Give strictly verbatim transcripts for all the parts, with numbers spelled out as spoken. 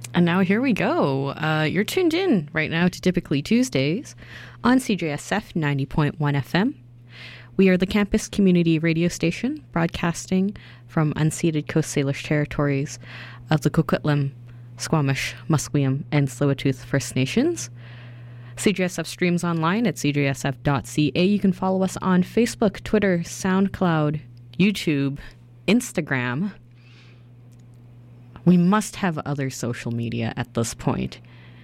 And now here we go. Uh, you're tuned in right now to Typically Tuesdays on C J S F ninety point one F M. We are the campus community radio station broadcasting from unceded Coast Salish territories of the Coquitlam, Squamish, Musqueam, and Tsleil-Waututh First Nations. C J S F streams online at c j s f dot c a. You can follow us on Facebook, Twitter, SoundCloud, YouTube, Instagram. We must have other social media at this point.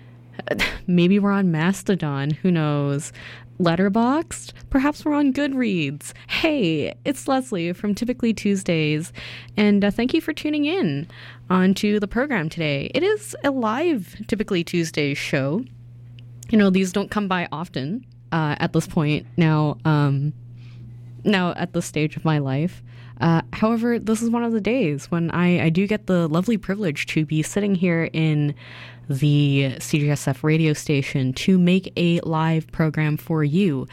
Maybe we're on Mastodon. Who knows? Letterboxd? Perhaps we're on Goodreads. Hey, it's Leslie from Typically Tuesdays, and uh, thank you for tuning in onto the program today. It is a live Typically Tuesdays show. You know, these don't come by often uh, at this point now, um, now at this stage of my life. Uh, however, this is one of the days when I, I do get the lovely privilege to be sitting here in the C J S F radio station to make a live program for you.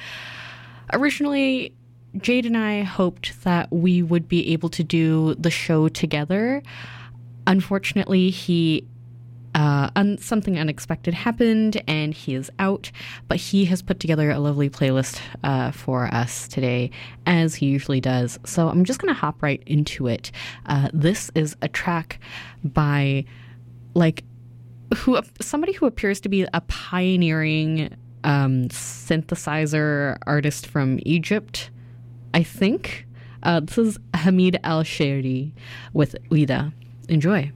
Originally, Jade and I hoped that we would be able to do the show together. Unfortunately, he Uh, un- something unexpected happened and he is out, but he has put together a lovely playlist uh, for us today, as he usually does. So I'm just going to hop right into it. Uh, this is a track by, like, who somebody who appears to be a pioneering um, synthesizer artist from Egypt, I think. Uh, this is Hamid Al-Shairi with Ouida. Enjoy.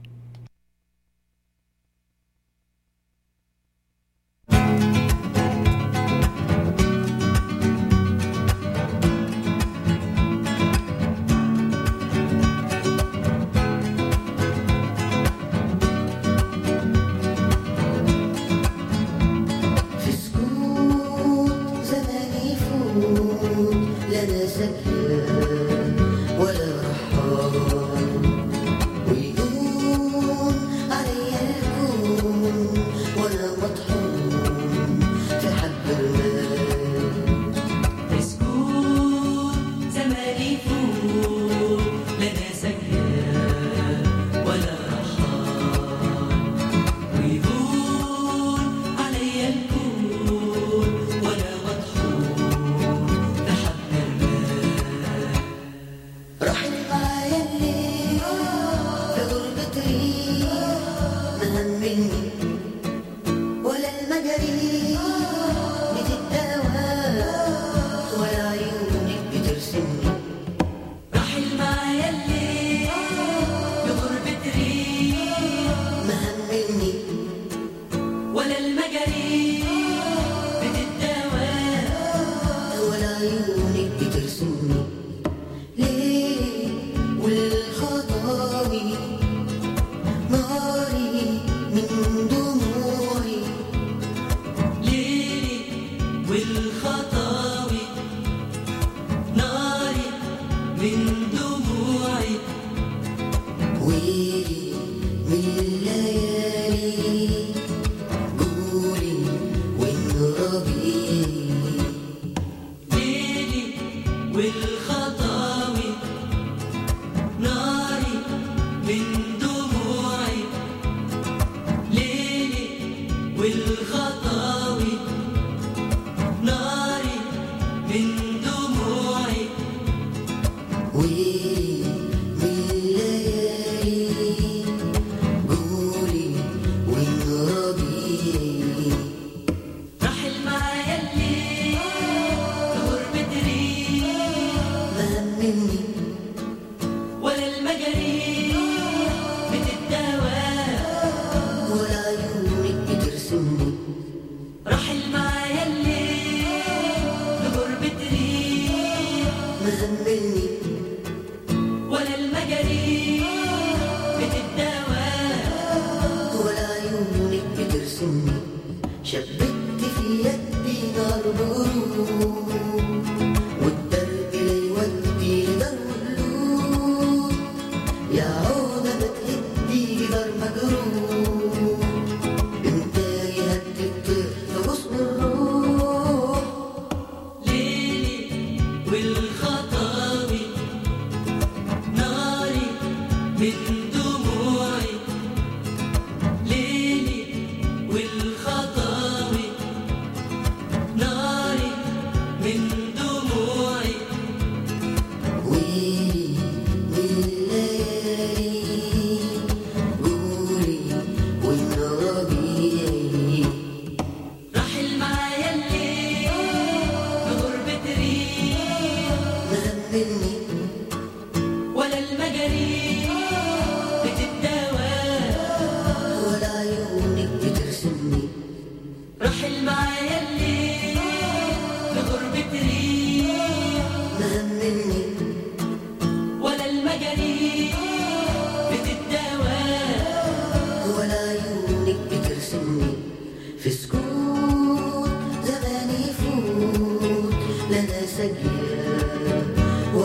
من دموعي ليه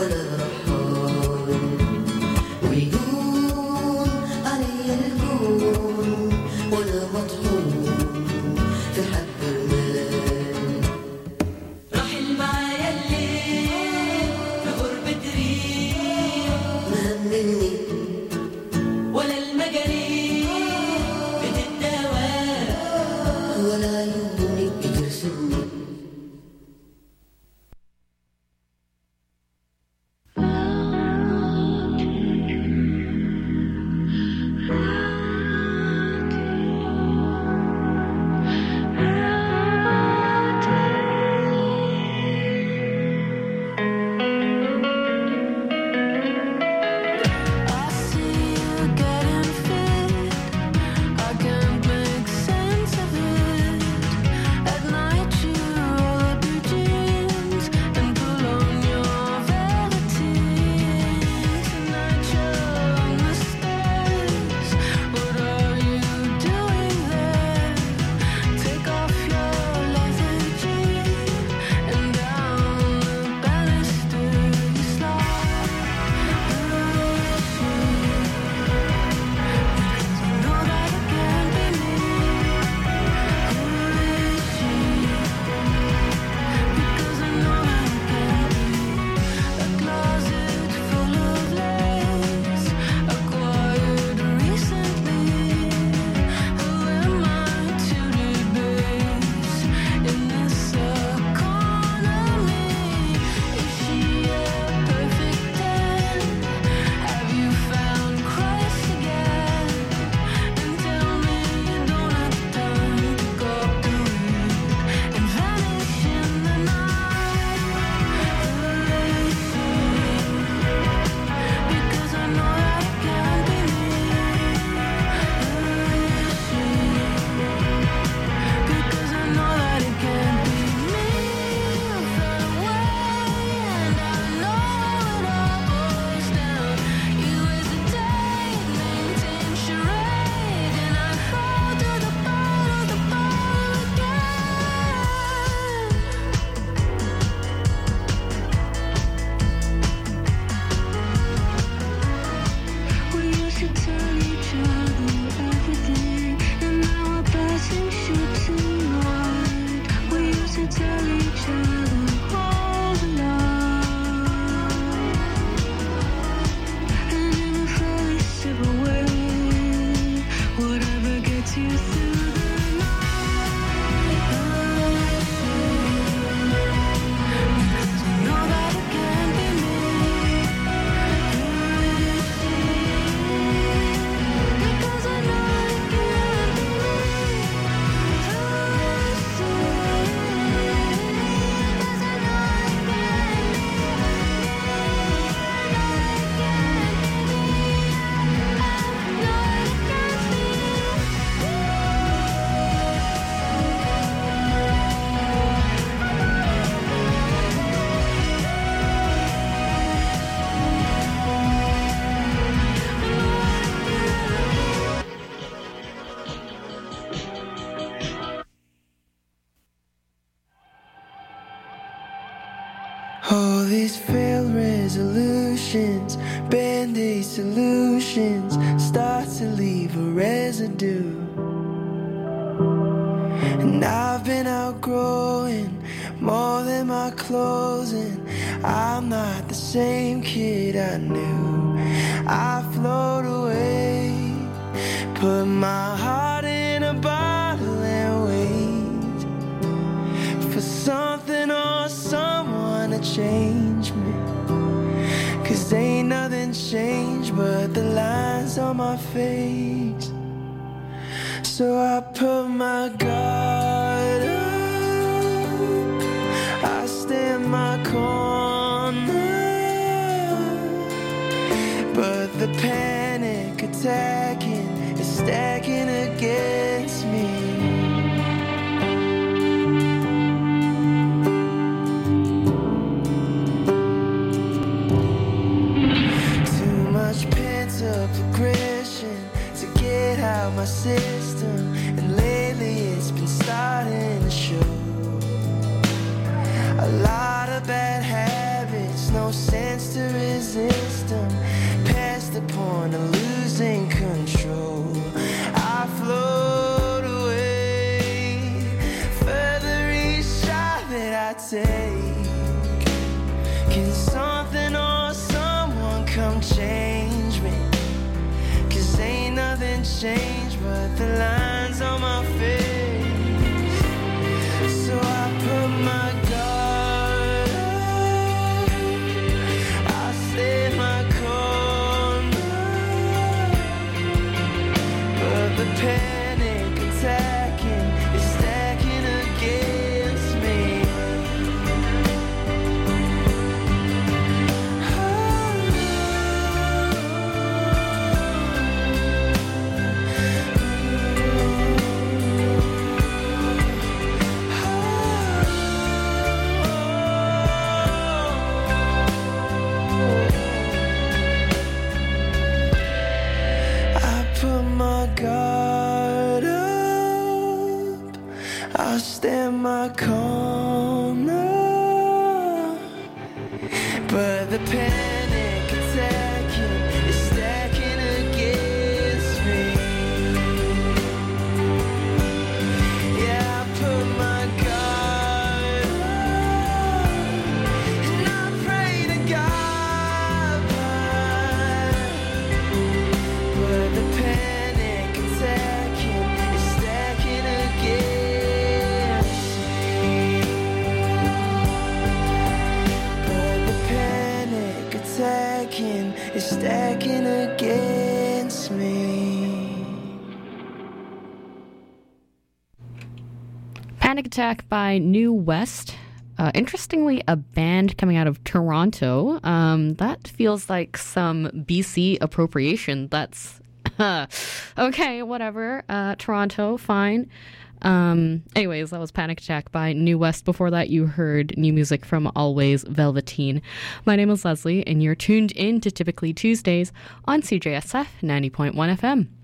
All these failed resolutions, band-aid solutions start to leave a residue. And I've been outgrowing more than my clothing. I'm not the same kid I knew. I float away, put my heart in a bottle and wait for something or someone to change me. Cause ain't nothing changed but the lines on my face. So I put my guard up, I stand my corner, but the panic attacking is stacking against me. Too much pent-up aggression to get out my system, and lately it's been starting to show. A lot of bad habits, no sense to to resist them, past the point of losing control. I float away, further each shot that I take. Can something or someone come change me? Cause ain't nothing changed but the lines on my face. So I put my guard up, I stay in my corner, but the panic attacking is stacking against me. Guard up, I'll stand my corner, but the panic attacking is stacking against me. Yeah, I put my guard up, and I pray to God, but the panic is stacking against me. Panic Attack by New West. Uh, interestingly, a band coming out of Toronto. Um, that feels like some B C appropriation. That's uh, okay, whatever. Uh, Toronto, fine. Um, anyways, that was Panic Attack by New West. Before that, you heard new music from Always Velveteen. My name is Leslie, and you're tuned in to Typically Tuesdays on C J S F ninety point one F M.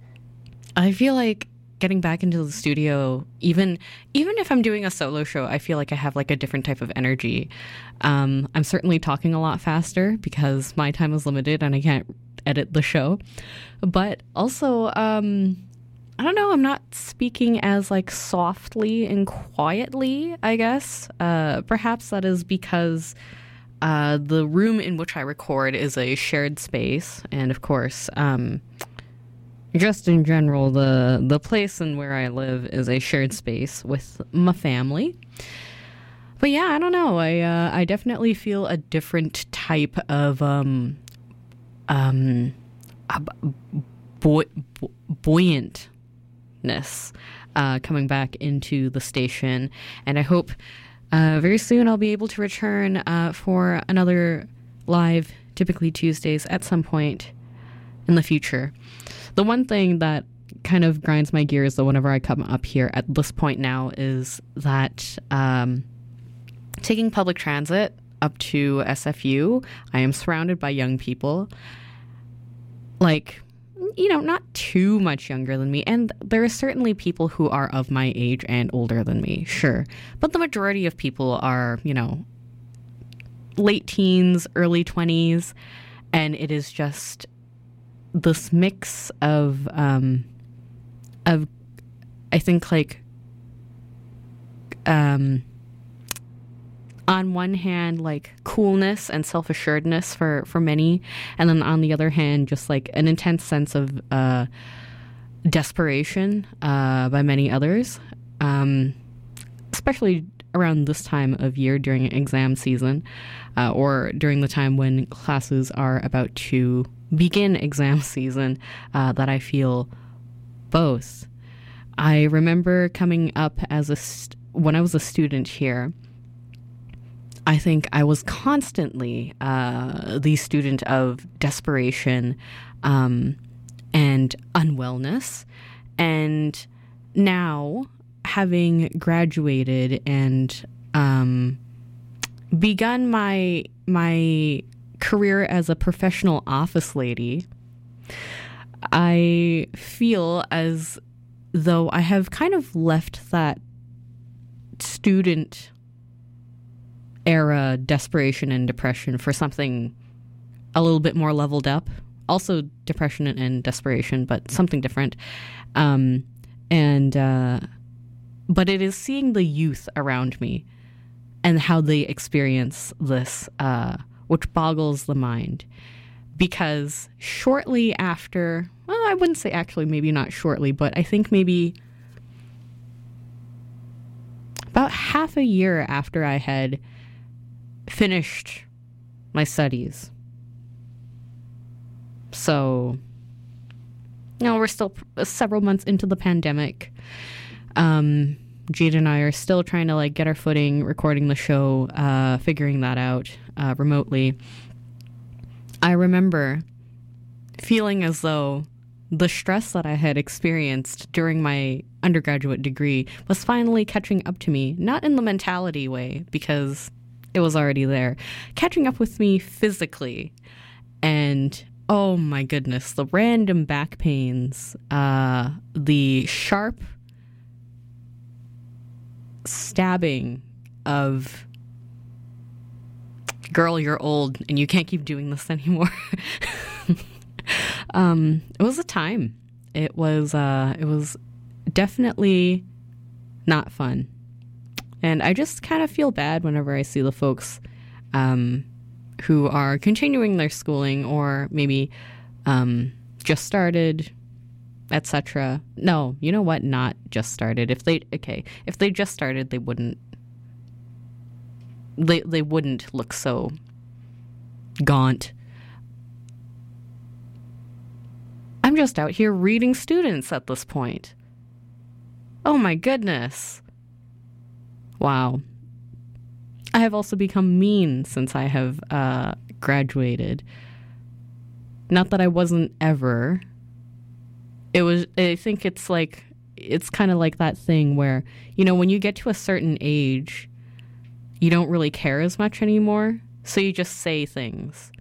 I feel like getting back into the studio, even even if I'm doing a solo show, I feel like I have like a different type of energy. Um, I'm certainly talking a lot faster because my time is limited and I can't edit the show. But also, um... I don't know, I'm not speaking as like softly and quietly, I guess. Uh, perhaps that is because uh, the room in which I record is a shared space. And of course, um, just in general, the, the place in where I live is a shared space with my family. But yeah, I don't know. I, uh, I definitely feel a different type of um, um, buoy- buoyant. Uh, coming back into the station, and I hope uh, very soon I'll be able to return uh, for another live Typically Tuesdays at some point in the future. The one thing that kind of grinds my gears though whenever I come up here at this point now is that um, taking public transit up to S F U, I am surrounded by young people, like, you know, not too much younger than me. And there are certainly people who are of my age and older than me, sure. But the majority of people are, you know, late teens, early twenties. And it is just this mix of, um, of, I think, like, um, on one hand, like coolness and self-assuredness for, for many, and then on the other hand, just like an intense sense of uh, desperation uh, by many others, um, especially around this time of year during exam season, uh, or during the time when classes are about to begin exam season, uh, that I feel both. I remember coming up as a st- when I was a student here. I think I was constantly uh, the student of desperation um, and unwellness. And now, having graduated and um, begun my my career as a professional office lady, I feel as though I have kind of left that student era desperation and depression for something a little bit more leveled up. Also depression and, and desperation, but something different. Um, and uh, but it is seeing the youth around me and how they experience this, uh, which boggles the mind. Because shortly after, well, I wouldn't say actually, maybe not shortly, but I think maybe about half a year after I had finished my studies. So, you know, we're still several months into the pandemic. Um, Jade and I are still trying to like get our footing, recording the show, uh, figuring that out uh, remotely. I remember feeling as though the stress that I had experienced during my undergraduate degree was finally catching up to me, not in the mentality way, because it was already there, catching up with me physically. And oh my goodness, the random back pains, uh, the sharp stabbing of, girl, you're old and you can't keep doing this anymore. um, it was a time. It was, uh, it was definitely not fun. And I just kind of feel bad whenever I see the folks, um, who are continuing their schooling or maybe, um, just started, et cetera. No, you know what? Not just started. If they, okay, if they just started, they wouldn't, they, they wouldn't look so gaunt. I'm just out here reading students at this point. Oh my goodness. Wow. I have also become mean since I have uh, graduated. Not that I wasn't ever. It was, I think it's like, it's kind of like that thing where, you know, when you get to a certain age, you don't really care as much anymore. So you just say things.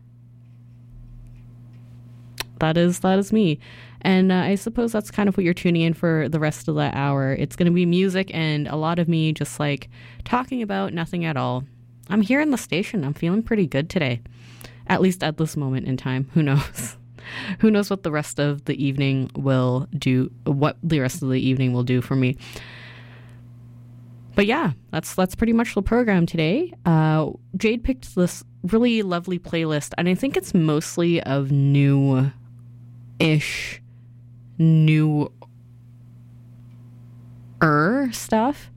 That is, that is me. And uh, I suppose that's kind of what you're tuning in for the rest of the hour. It's going to be music and a lot of me just like talking about nothing at all. I'm here in the station. I'm feeling pretty good today. At least at this moment in time. Who knows? Who knows what the rest of the evening will do, what the rest of the evening will do for me. But yeah, that's that's pretty much the program today. Uh, Jade picked this really lovely playlist, and I think it's mostly of new-ish, newer stuff.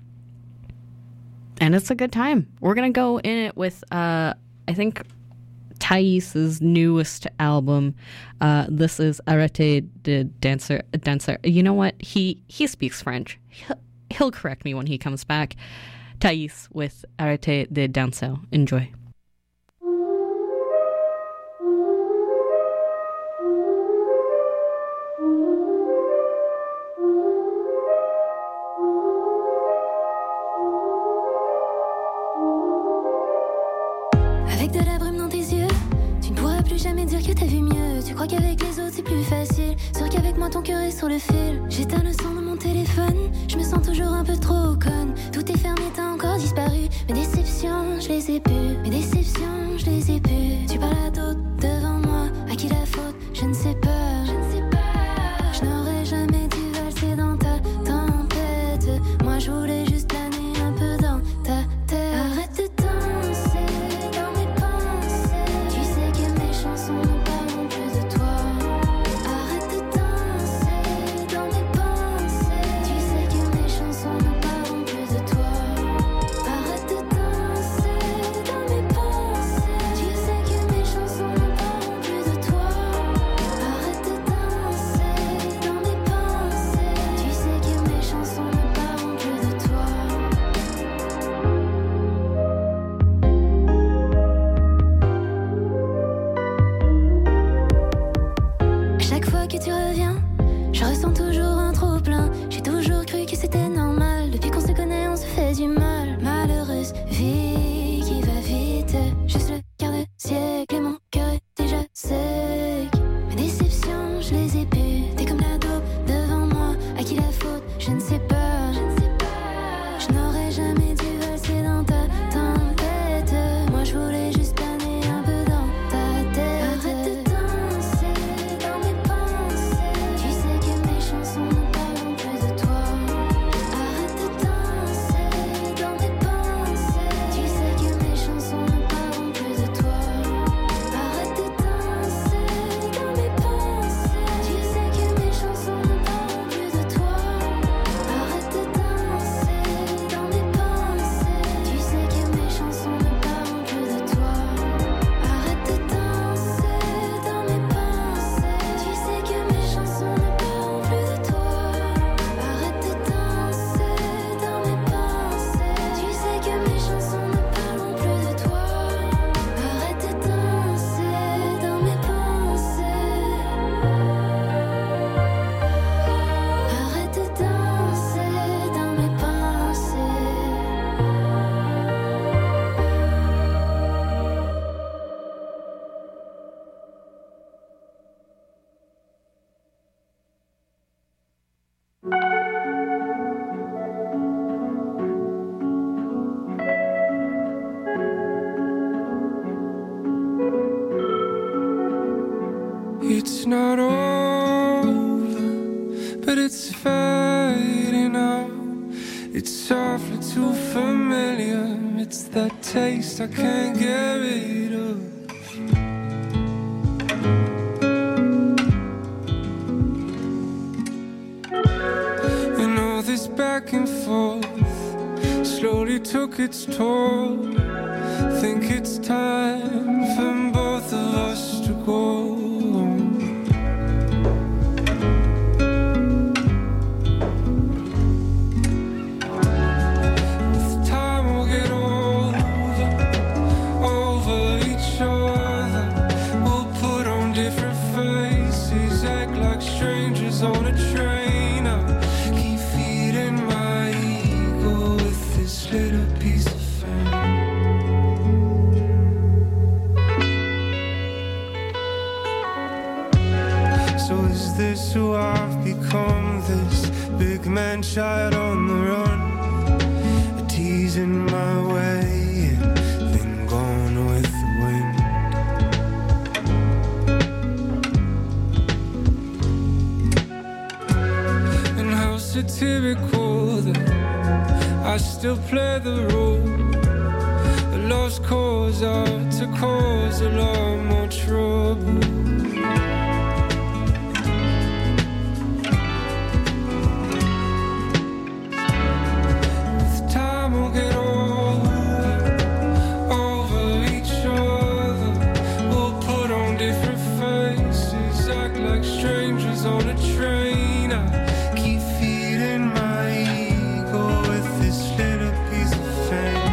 And it's a good time. We're going to go in it with, uh, I think, Thais' newest album. Uh, this is Arrêtez de danser, danser. You know what? He he speaks French. He'll, he'll correct me when he comes back. Thais with Arrêtez de danser. Enjoy. Avec de la brume dans tes yeux, tu ne pourras plus jamais dire que t'as vu mieux. Tu crois qu'avec les autres c'est plus facile, sûr qu'avec moi ton cœur est sur le fil. J'éteins le son de mon téléphone, je me sens toujours un peu trop conne. Tout est fermé, t'as encore disparu. Mes déceptions, je les ai pu. Mes déceptions, je les ai pu. Tu parles à d'autres devant moi, à qui la faute, je ne sais pas. Je ne sais pas. Je n'aurais jamais dû valser dans ta tempête. Moi je voulais juste planer un peu dans ta tête. Arrête de danser. Que It's not over, but it's fading out. It's softly too familiar. It's that taste I can't get rid of. And all this back and forth slowly took its toll. Think it's time for both of us to go. On a train, I keep feeding my ego with this little piece of fame. So is this who I've become? This big man child on the run, a teasing my way and then gone with the wind. Typical that I still play the role, a lost cause out to cause a lot more trouble. With time we'll get over, over each other. We'll put on different faces, act like strangers on a train. I keep feeding my ego with this little piece of fame.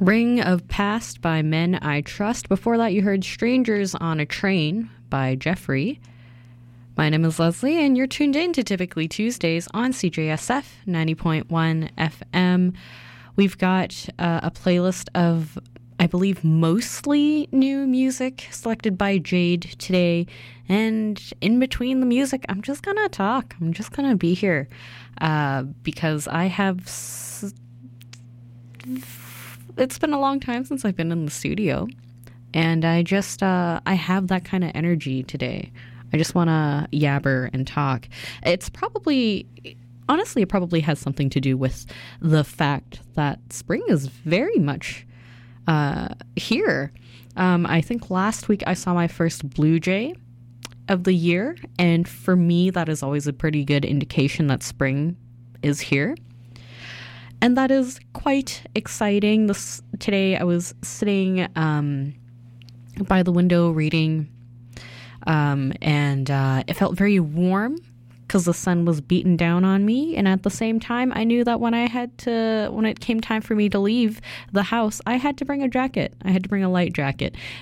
Ring of Past by Men I Trust. Before that, you heard Strangers on a Train by Jeffrey. My name is Leslie, and you're tuned in to Typically Tuesdays on C J S F ninety point one F M. We've got uh, a playlist of, I believe, mostly new music selected by Jade today. And in between the music, I'm just going to talk. I'm just going to be here uh, because I have... S- it's been a long time since I've been in the studio. And I just, uh, I have that kind of energy today. I just want to yabber and talk. It's probably... Honestly, it probably has something to do with the fact that spring is very much uh, here. Um, I think last week I saw my first blue jay of the year, and for me, that is always a pretty good indication that spring is here. And that is quite exciting. This today I was sitting um, by the window reading, um, and uh, it felt very warm, because the sun was beating down on me, and at the same time, I knew that when I had to, when it came time for me to leave the house, I had to bring a jacket. I had to bring a light jacket